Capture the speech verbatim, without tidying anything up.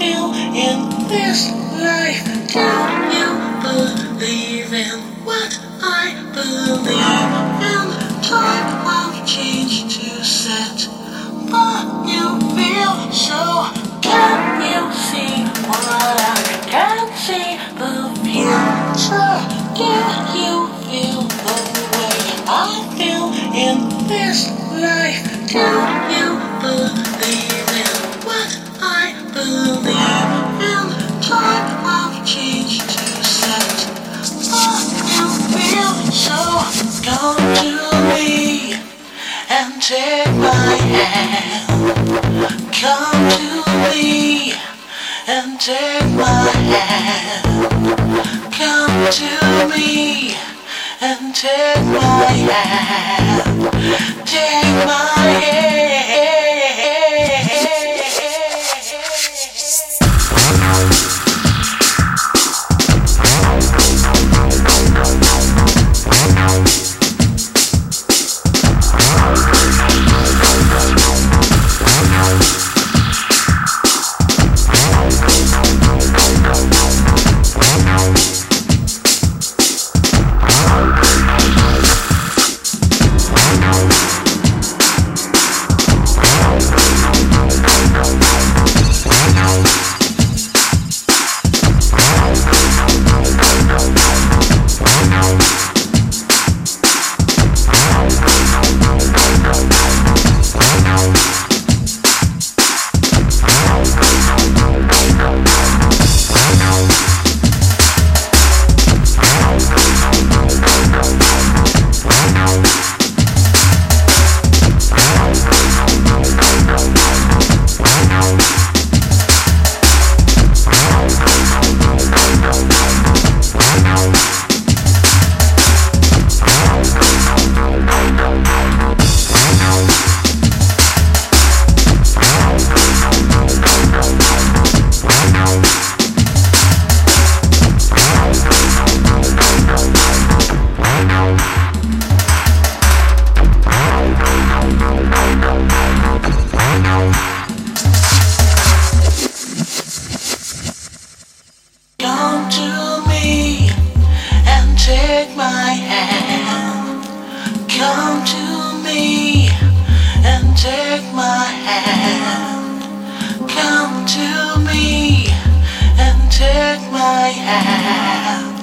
feel in this life. Do you believe in what I believe in? Time of change to set, but you feel so. Can you see what I can see? The future. Can you feel the way I feel in this life? Do you believe in what I believe in? Time of change to set, but you feel so. Come to me and take my hand. Come to me and take my hand. Come to me and take my hand. Take my hand. Take my hand. Come to me and take my hand. Come to me and take my hand.